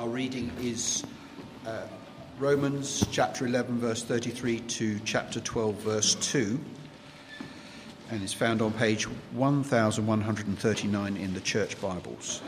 Our reading is Romans chapter 11 verse 33 to chapter 12 verse 2, and is found on page 1139 in the Church Bibles.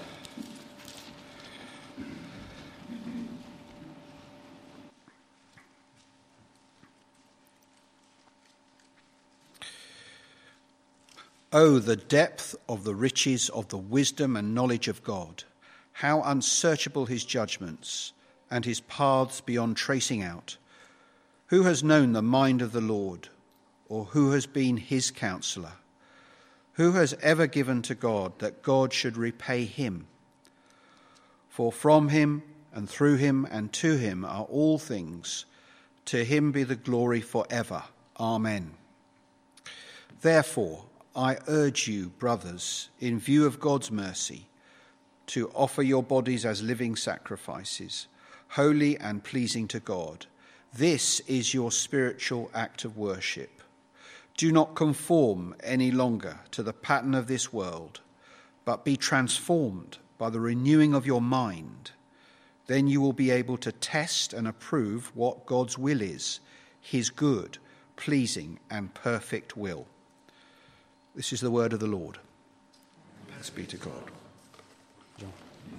Oh, the depth of the riches of the wisdom and knowledge of God! How unsearchable his judgments, and his paths beyond tracing out. Who has known the mind of the Lord, or who has been his counselor? Who has ever given to God that God should repay him? For from him and through him and to him are all things. To him be the glory forever. Amen. Therefore, I urge you, brothers, in view of God's mercy, to offer your bodies as living sacrifices, holy and pleasing to God. This is your spiritual act of worship. Do not conform any longer to the pattern of this world, but be transformed by the renewing of your mind. Then you will be able to test and approve what God's will is, his good, pleasing and perfect will. This is the word of the Lord. Thanks be to God. John.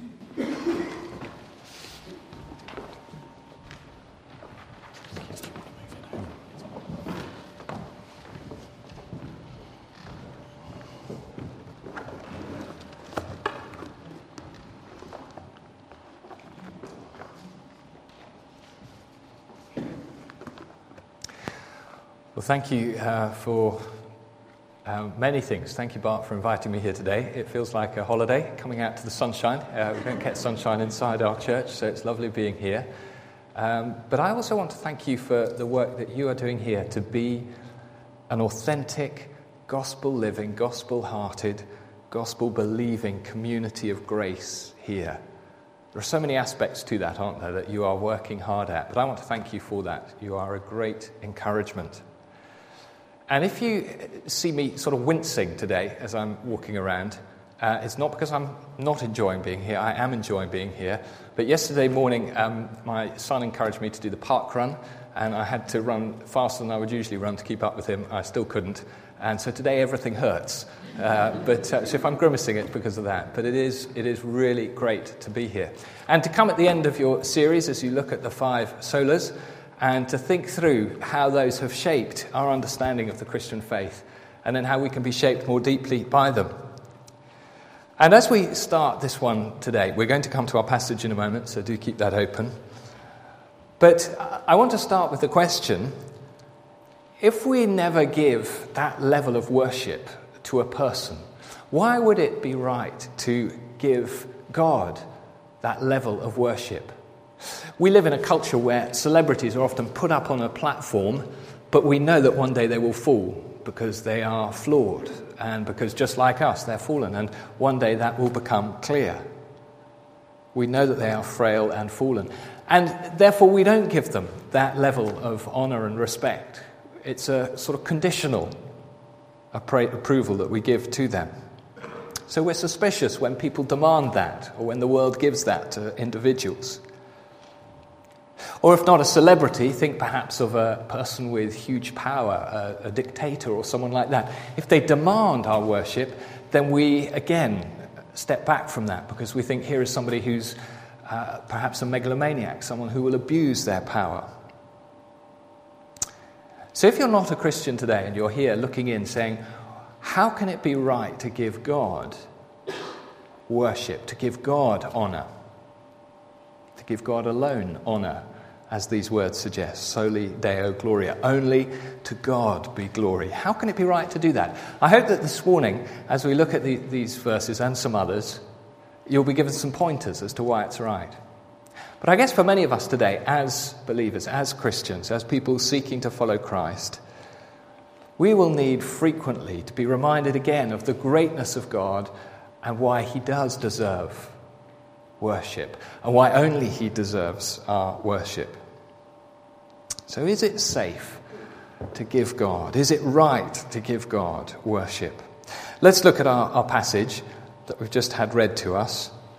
Well, thank you for many things. Thank you, Bart, for inviting me here today. It feels like a holiday, coming out to the sunshine. We don't get sunshine inside our church, so it's lovely being here. But I also want to thank you for the work that you are doing here to be an authentic, gospel-living, gospel-hearted, gospel-believing community of grace here. There are so many aspects to that, aren't there, that you are working hard at. But I want to thank you for that. You are a great encouragement. And if you see me sort of wincing today as I'm walking around, it's not because I'm not enjoying being here. I am enjoying being here. But yesterday morning, my son encouraged me to do the park run, and I had to run faster than I would usually run to keep up with him. I still couldn't. And so today everything hurts. So if I'm grimacing, it's because of that. But it is really great to be here. And to come at the end of your series as you look at the 5 solas, and to think through how those have shaped our understanding of the Christian faith, and then how we can be shaped more deeply by them. And as we start this one today, we're going to come to our passage in a moment, so do keep that open. But I want to start with the question, if we never give that level of worship to a person, why would it be right to give God that level of worship? We live in a culture where celebrities are often put up on a platform, but we know that one day they will fall because they are flawed and because just like us, they're fallen, and one day that will become clear. We know that they are frail and fallen, and therefore we don't give them that level of honour and respect. It's a sort of conditional approval that we give to them. So we're suspicious when people demand that, or when the world gives that to individuals. Or if not a celebrity, think perhaps of a person with huge power, a dictator or someone like that. If they demand our worship, then we, again, step back from that because we think here is somebody who's perhaps a megalomaniac, someone who will abuse their power. So if you're not a Christian today and you're here looking in saying, how can it be right to give God worship, to give God honour, to give God alone honour, as these words suggest, soli Deo gloria, only to God be glory. How can it be right to do that? I hope that this morning, as we look at these verses and some others, you'll be given some pointers as to why it's right. But I guess for many of us today, as believers, as Christians, as people seeking to follow Christ, we will need frequently to be reminded again of the greatness of God and why he does deserve worship, and why only he deserves our worship. So is it safe to give God? Is it right to give God worship? Let's look at our passage that we've just had read to us.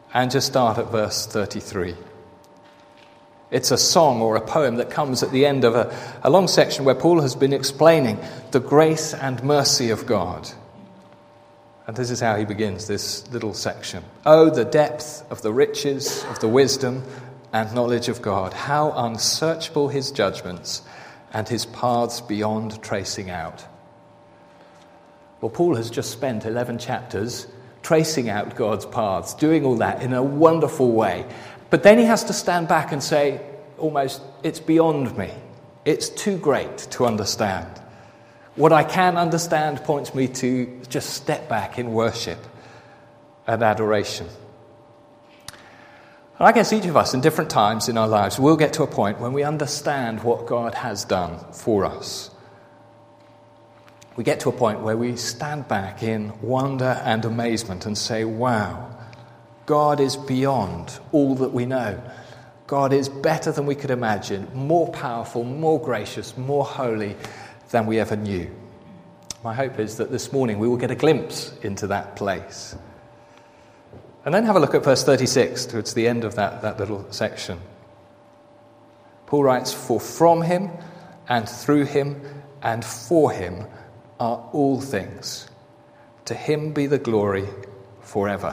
and just start at verse 33. It's a song or a poem that comes at the end of a long section where Paul has been explaining the grace and mercy of God. And this is how he begins this little section. Oh, the depth of the riches of the wisdom and knowledge of God. How unsearchable his judgments and his paths beyond tracing out. Well, Paul has just spent 11 chapters tracing out God's paths, doing all that in a wonderful way. But then he has to stand back and say, almost, it's beyond me. It's too great to understand. What I can understand points me to just step back in worship and adoration. And I guess each of us in different times in our lives will get to a point when we understand what God has done for us. We get to a point where we stand back in wonder and amazement and say, wow, God is beyond all that we know. God is better than we could imagine, more powerful, more gracious, more holy than we ever knew. My hope is that this morning we will get a glimpse into that place. And then have a look at verse 36, towards the end of that little section. Paul writes, for from him and through him and for him are all things. To him be the glory forever.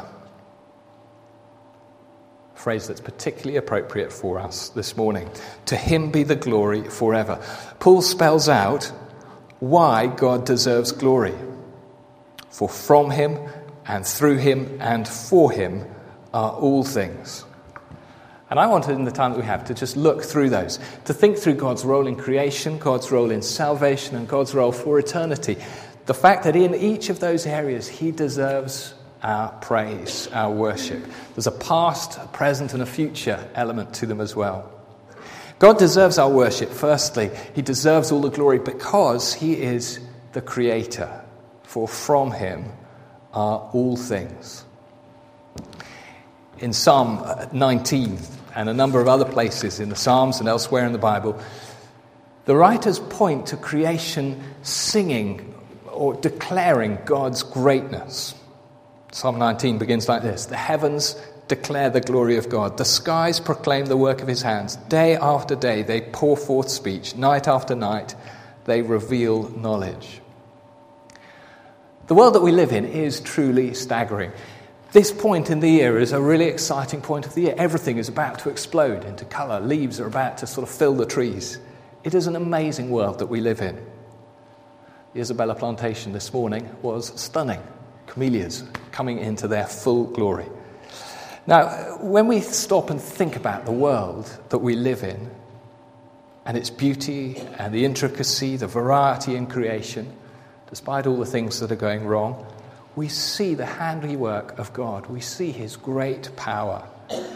A phrase that's particularly appropriate for us this morning. To him be the glory forever. Paul spells out why God deserves glory. For from him and through him and for him are all things. And I wanted, in the time that we have, to just look through those, to think through God's role in creation, God's role in salvation, and God's role for eternity. The fact that in each of those areas he deserves our praise, our worship. There's a past, a present, and a future element to them as well. God deserves our worship. Firstly, he deserves all the glory because he is the creator. For from him are all things. In Psalm 19 and a number of other places in the Psalms and elsewhere in the Bible, the writers point to creation singing or declaring God's greatness. Psalm 19 begins like this: the heavens declare the glory of God. The skies proclaim the work of his hands. Day after day they pour forth speech. Night after night they reveal knowledge. The world that we live in is truly staggering. This point in the year is a really exciting point of the year. Everything is about to explode into colour. Leaves are about to sort of fill the trees. It is an amazing world that we live in. The Isabella plantation this morning was stunning. Camellias coming into their full glory. Now, when we stop and think about the world that we live in, and its beauty and the intricacy, the variety in creation, despite all the things that are going wrong, we see the handiwork of God. We see his great power.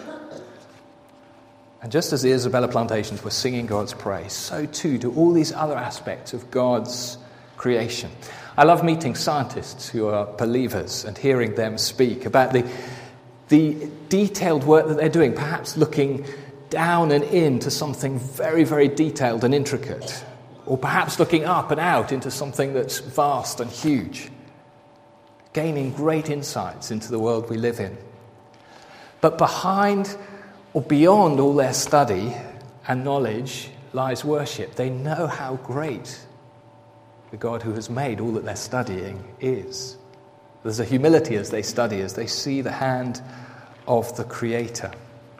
And just as the Isabella plantations were singing God's praise, so too do all these other aspects of God's creation. I love meeting scientists who are believers and hearing them speak about the detailed work that they're doing, perhaps looking down and into something very, very detailed and intricate, or perhaps looking up and out into something that's vast and huge, gaining great insights into the world we live in. But behind or beyond all their study and knowledge lies worship. They know how great the God who has made all that they're studying is. There's a humility as they study, as they see the hand of the Creator.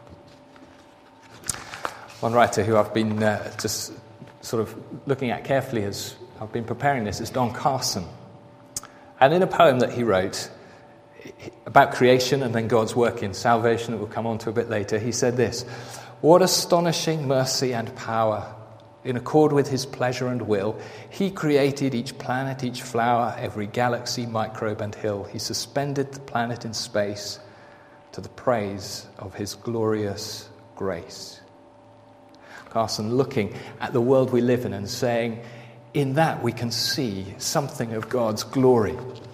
One writer who I've been just sort of looking at carefully as I've been preparing this is Don Carson. And in a poem that he wrote about creation and then God's work in salvation that we'll come on to a bit later, he said this: "What astonishing mercy and power! In accord with his pleasure and will, he created each planet, each flower, every galaxy, microbe and hill. He suspended the planet in space to the praise of his glorious grace." Carson looking at the world we live in and saying, in that we can see something of God's glory.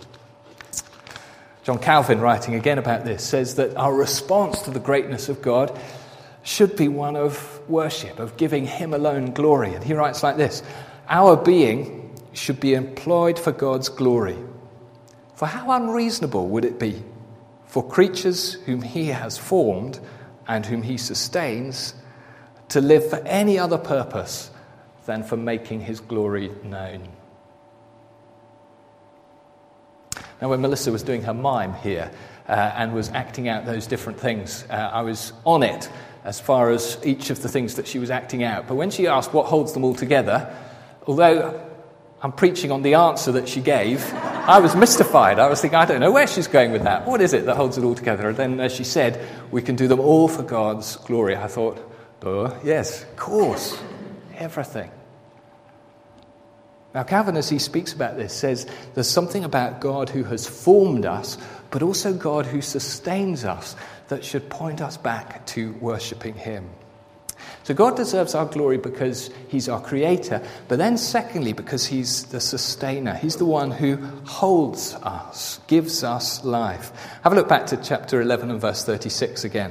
John Calvin, writing again about this, says that our response to the greatness of God should be one of worship, of giving him alone glory. And he writes like this: "Our being should be employed for God's glory. For how unreasonable would it be for creatures whom he has formed and whom he sustains to live for any other purpose than for making his glory known. Now, when Melissa was doing her mime here and was acting out those different things, I was on it as far as each of the things that she was acting out. But when she asked what holds them all together, although I'm preaching on the answer that she gave, I was mystified. I was thinking, I don't know where she's going with that. What is it that holds it all together? And then as she said, we can do them all for God's glory. I thought, yes, of course, everything. Now, Calvin, as he speaks about this, says there's something about God who has formed us, but also God who sustains us, that should point us back to worshipping him. So God deserves our glory because he's our creator, but then secondly, because he's the sustainer. He's the one who holds us, gives us life. Have a look back to chapter 11 and verse 36 again.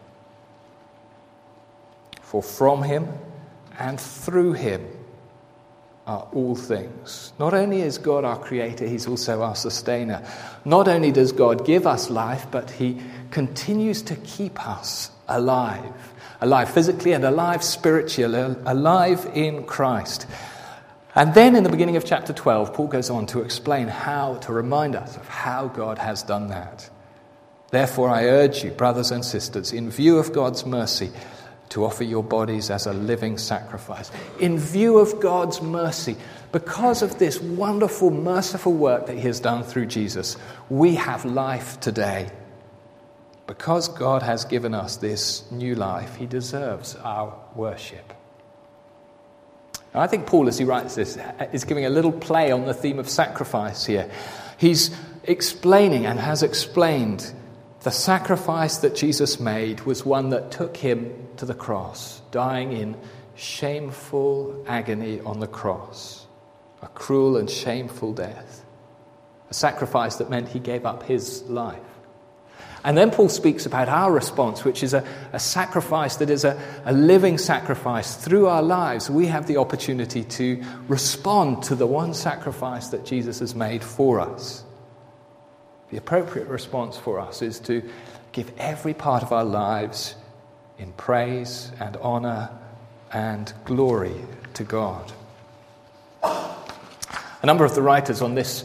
For from him and through him are all things. Not only is God our creator, he's also our sustainer. Not only does God give us life, but he continues to keep us alive. Alive physically and alive spiritually, alive in Christ. And then in the beginning of chapter 12, Paul goes on to explain to remind us of how God has done that. Therefore I urge you, brothers and sisters, in view of God's mercy, to offer your bodies as a living sacrifice. In view of God's mercy, because of this wonderful, merciful work that he has done through Jesus, we have life today. Because God has given us this new life, he deserves our worship. Now, I think Paul, as he writes this, is giving a little play on the theme of sacrifice here. He's explaining and has explained the sacrifice that Jesus made was one that took him to the cross, dying in shameful agony on the cross, a cruel and shameful death, a sacrifice that meant he gave up his life. And then Paul speaks about our response, which is a sacrifice that is a living sacrifice. Through our lives, we have the opportunity to respond to the one sacrifice that Jesus has made for us. The appropriate response for us is to give every part of our lives in praise and honor and glory to God. A number of the writers on this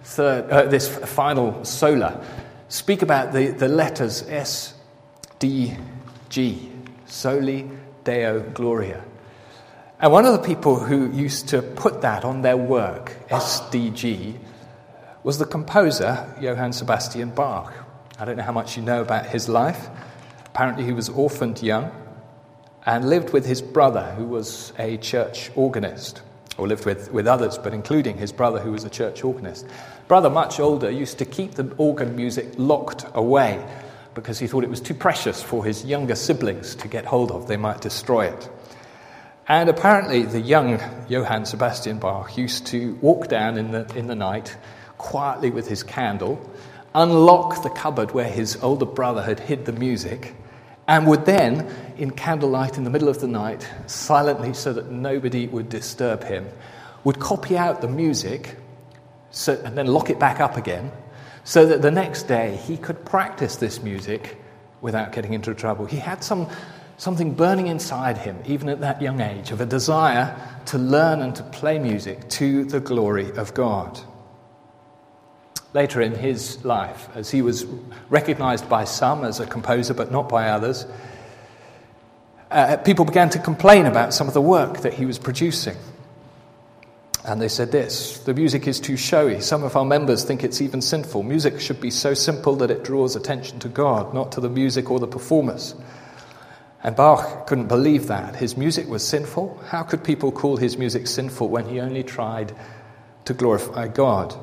final sola speak about the letters S, D, G, Soli Deo Gloria. And one of the people who used to put that on their work, SDG, was the composer Johann Sebastian Bach. I don't know how much you know about his life. Apparently he was orphaned young and lived with his brother, who was a church organist, or lived with others, but including his brother, who was a church organist. Brother, much older, used to keep the organ music locked away because he thought it was too precious for his younger siblings to get hold of. They might destroy it. And apparently the young Johann Sebastian Bach used to walk down in the night quietly with his candle, unlock the cupboard where his older brother had hid the music, and would then, in candlelight in the middle of the night, silently so that nobody would disturb him, would copy out the music and then lock it back up again, so that the next day he could practice this music without getting into trouble. He had something burning inside him, even at that young age, of a desire to learn and to play music to the glory of God. Later in his life, as he was recognized by some as a composer but not by others, people began to complain about some of the work that he was producing. And they said this: the music is too showy. Some of our members think it's even sinful. Music should be so simple that it draws attention to God, not to the music or the performers. And Bach couldn't believe that. His music was sinful. How could people call his music sinful when he only tried to glorify God?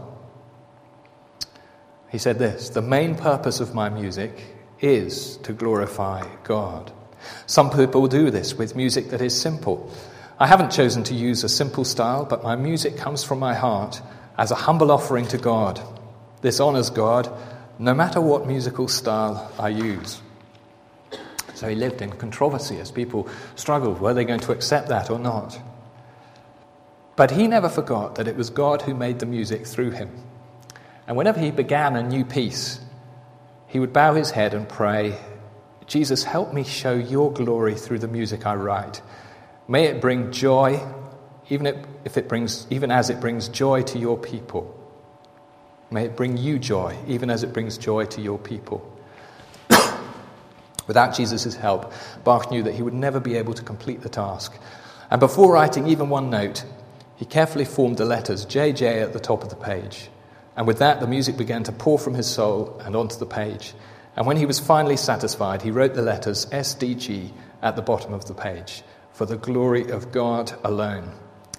He said this: the main purpose of my music is to glorify God. Some people do this with music that is simple. I haven't chosen to use a simple style, but my music comes from my heart as a humble offering to God. This honors God, no matter what musical style I use. So he lived in controversy as people struggled. Were they going to accept that or not? But he never forgot that it was God who made the music through him. And whenever he began a new piece, he would bow his head and pray, Jesus, help me show your glory through the music I write. May it bring joy, even as it brings joy to your people. May it bring you joy, even as it brings joy to your people. Without Jesus' help, Bach knew that he would never be able to complete the task. And before writing even one note, he carefully formed the letters JJ at the top of the page. And with that, the music began to pour from his soul and onto the page. And when he was finally satisfied, he wrote the letters SDG at the bottom of the page, for the glory of God alone.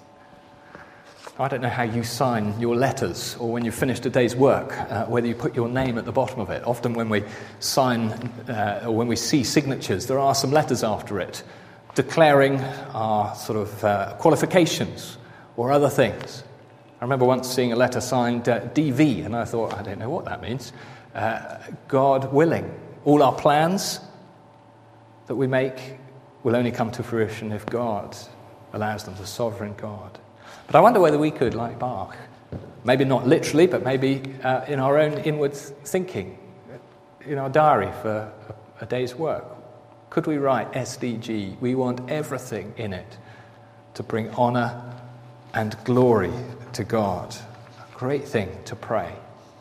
I don't know how you sign your letters or when you've finished a day's work, whether you put your name at the bottom of it. Often when we sign or when we see signatures, there are some letters after it declaring our sort of qualifications or other things. I remember once seeing a letter signed DV, and I thought, I don't know what that means. God willing. All our plans that we make will only come to fruition if God allows them, the sovereign God. But I wonder whether we could, like Bach, maybe not literally, but maybe in our own inward thinking, in our diary for a day's work, could we write SDG? We want everything in it to bring honor and glory to God. A great thing to pray.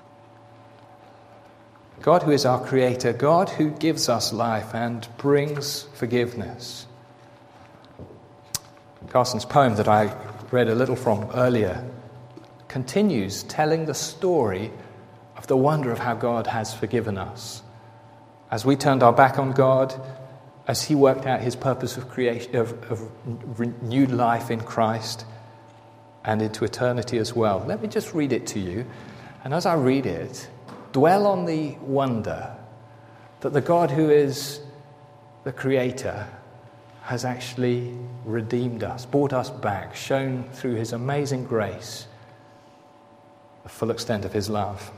God who is our creator, God who gives us life and brings forgiveness. Carson's poem that I read a little from earlier continues telling the story of the wonder of how God has forgiven us. As we turned our back on God, as he worked out his purpose of creation, of renewed life in Christ and into eternity as well. Let me just read it to you. And as I read it, dwell on the wonder that the God who is the creator has actually redeemed us, brought us back, shown through his amazing grace the full extent of his love.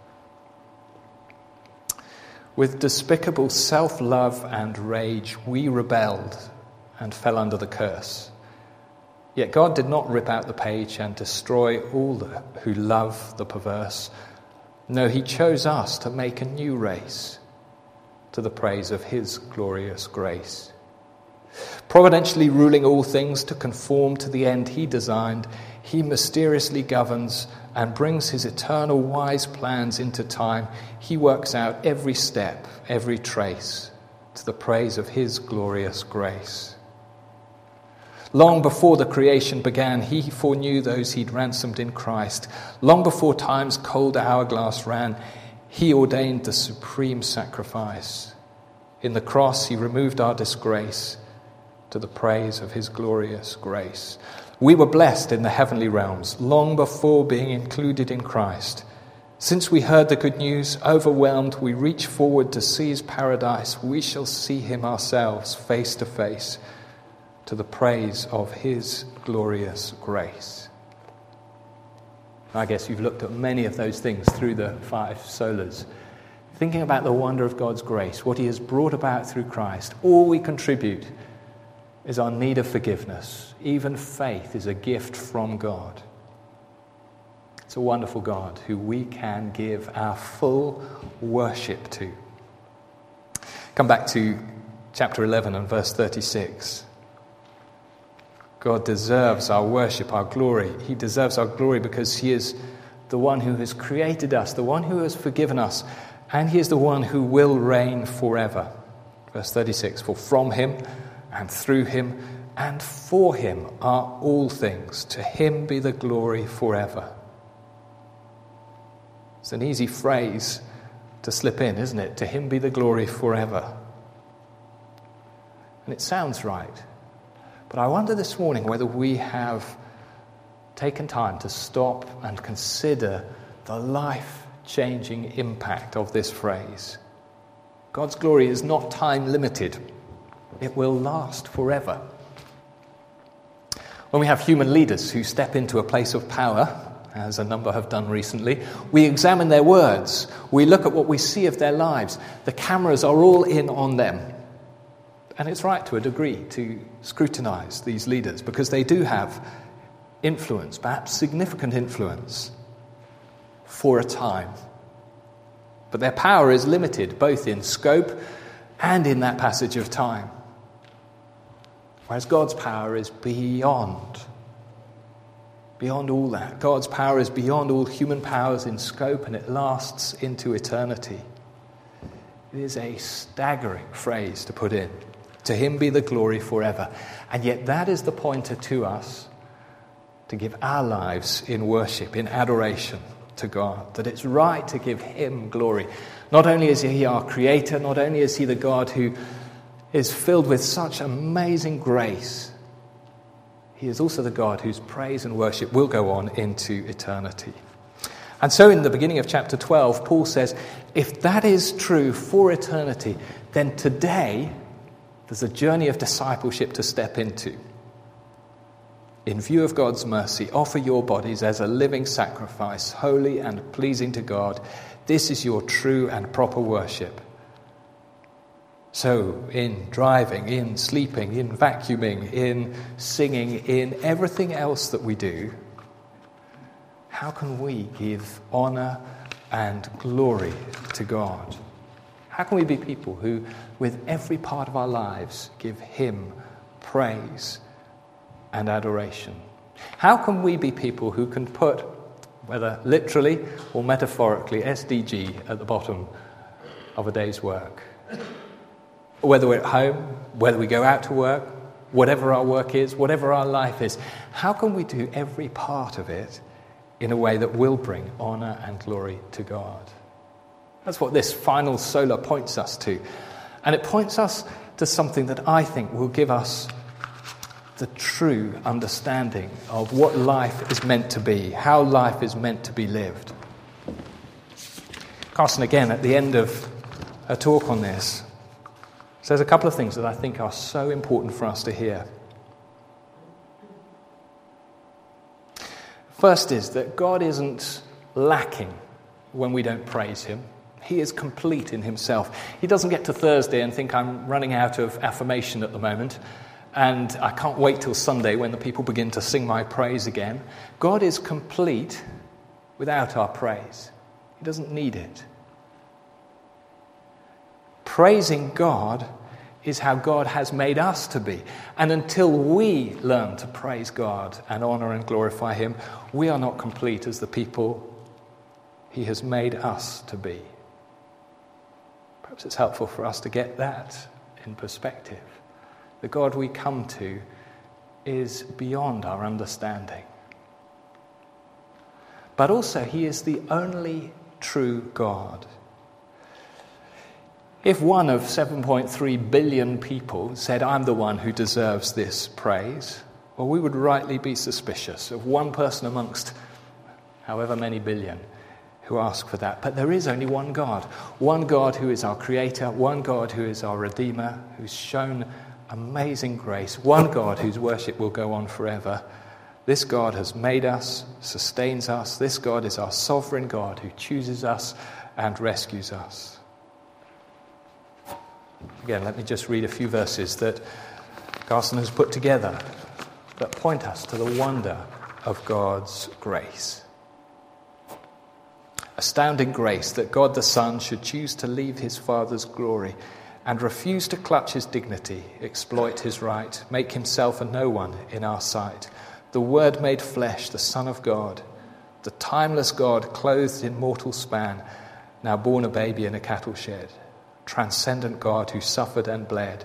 With despicable self-love and rage, we rebelled and fell under the curse. Yet God did not rip out the page and destroy all who love the perverse. No, he chose us to make a new race to the praise of his glorious grace. Providentially ruling all things to conform to the end he designed, he mysteriously governs and brings his eternal wise plans into time. He works out every step, every trace, to the praise of his glorious grace. Long before the creation began, he foreknew those he'd ransomed in Christ. Long before time's cold hourglass ran, he ordained the supreme sacrifice. In the cross, he removed our disgrace to the praise of his glorious grace. We were blessed in the heavenly realms long before being included in Christ. Since we heard the good news, overwhelmed, we reach forward to seize paradise. We shall see him ourselves face to face to the praise of his glorious grace. I guess you've looked at many of those things through the 5 solas. Thinking about the wonder of God's grace, what he has brought about through Christ, all we contribute is our need of forgiveness. Even faith is a gift from God. It's a wonderful God who we can give our full worship to. Come back to chapter 11 and verse 36. God deserves our worship, our glory. He deserves our glory because he is the one who has created us, the one who has forgiven us, and he is the one who will reign forever. Verse 36, for from him and through him and for him are all things. To him be the glory forever. It's an easy phrase to slip in, isn't it? To him be the glory forever. And it sounds right. But I wonder this morning whether we have taken time to stop and consider the life-changing impact of this phrase. God's glory is not time-limited. It will last forever. When we have human leaders who step into a place of power, as a number have done recently, we examine their words. We look at what we see of their lives. The cameras are all in on them. And it's right to a degree to scrutinize these leaders because they do have influence, perhaps significant influence, for a time. But their power is limited, both in scope and in that passage of time. Whereas God's power is beyond all that. God's power is beyond all human powers in scope, and it lasts into eternity. It is a staggering phrase to put in. To him be the glory forever. And yet that is the pointer to us to give our lives in worship, in adoration to God. That it's right to give him glory. Not only is he our creator, not only is he the God who is filled with such amazing grace, he is also the God whose praise and worship will go on into eternity. And so in the beginning of chapter 12, Paul says, if that is true for eternity, then today there's a journey of discipleship to step into. In view of God's mercy, offer your bodies as a living sacrifice, holy and pleasing to God. This is your true and proper worship. So in driving, in sleeping, in vacuuming, in singing, in everything else that we do, how can we give honour and glory to God? How can we be people who, with every part of our lives, give him praise and adoration? How can we be people who can put, whether literally or metaphorically, SDG at the bottom of a day's work? Whether we're at home, whether we go out to work, whatever our work is, whatever our life is, how can we do every part of it in a way that will bring honour and glory to God? That's what this final sola points us to. And it points us to something that I think will give us the true understanding of what life is meant to be, how life is meant to be lived. Carson, again, at the end of her talk on this, says a couple of things that I think are so important for us to hear. First is that God isn't lacking when we don't praise him. He is complete in himself. He doesn't get to Thursday and think, I'm running out of affirmation at the moment, and I can't wait till Sunday when the people begin to sing my praise again. God is complete without our praise. He doesn't need it. Praising God is how God has made us to be. And until we learn to praise God and honour and glorify him, we are not complete as the people he has made us to be. Perhaps it's helpful for us to get that in perspective. The God we come to is beyond our understanding. But also, he is the only true God. If one of 7.3 billion people said, I'm the one who deserves this praise, well, we would rightly be suspicious of one person amongst however many billion who ask for that. But there is only one God who is our creator, one God who is our redeemer, who's shown amazing grace, one God whose worship will go on forever. This God has made us, sustains us. This God is our sovereign God who chooses us and rescues us. Again, let me just read a few verses that Carson has put together that point us to the wonder of God's grace. Astounding grace that God the Son should choose to leave his Father's glory and refuse to clutch his dignity, exploit his right, make himself a no one in our sight. The Word made flesh, the Son of God, the timeless God clothed in mortal span, now born a baby in a cattle shed. Transcendent God who suffered and bled.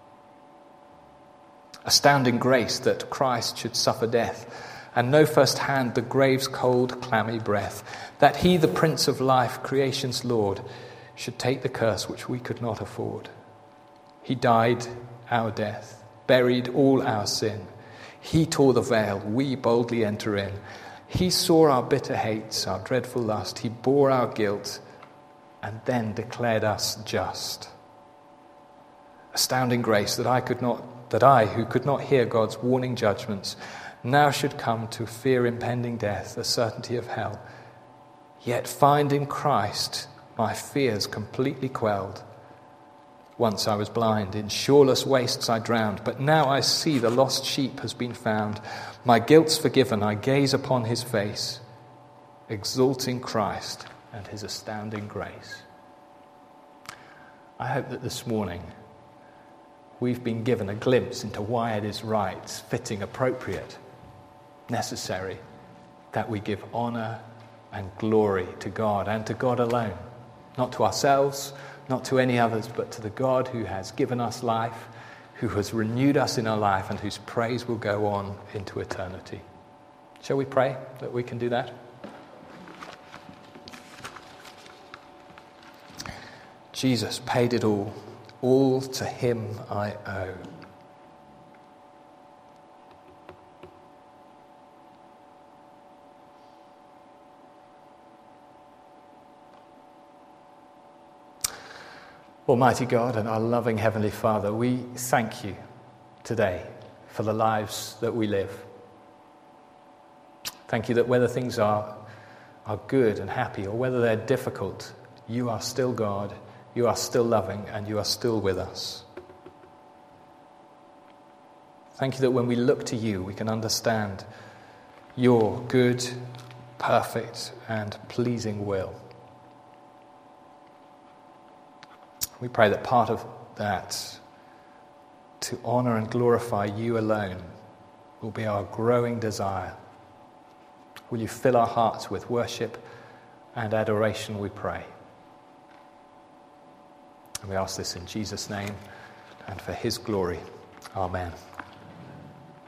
Astounding grace that Christ should suffer death and know firsthand the grave's cold, clammy breath, that he, the Prince of Life, creation's Lord, should take the curse which we could not afford. He died our death, buried all our sin. He tore the veil, we boldly enter in. He saw our bitter hates, our dreadful lust. He bore our guilt and then declared us just. Astounding grace that I, who could not hear God's warning judgments, now should come to fear impending death, the certainty of hell. Yet find in Christ my fears completely quelled. Once I was blind, in shoreless wastes I drowned, but now I see the lost sheep has been found. My guilt's forgiven, I gaze upon his face, exalting Christ and his astounding grace. I hope that this morning we've been given a glimpse into why it is right, fitting, appropriate, necessary that we give honour and glory to God and to God alone. Not to ourselves, not to any others, but to the God who has given us life, who has renewed us in our life, and whose praise will go on into eternity. Shall we pray that we can do that? Jesus paid it all to him I owe. Almighty God and our loving Heavenly Father, we thank you today for the lives that we live. Thank you that whether things are good and happy or whether they're difficult, you are still God, you are still loving, and you are still with us. Thank you that when we look to you, we can understand your good, perfect, and pleasing will. We pray that part of that, to honour and glorify you alone, will be our growing desire. Will you fill our hearts with worship and adoration, we pray. And we ask this in Jesus' name and for his glory. Amen.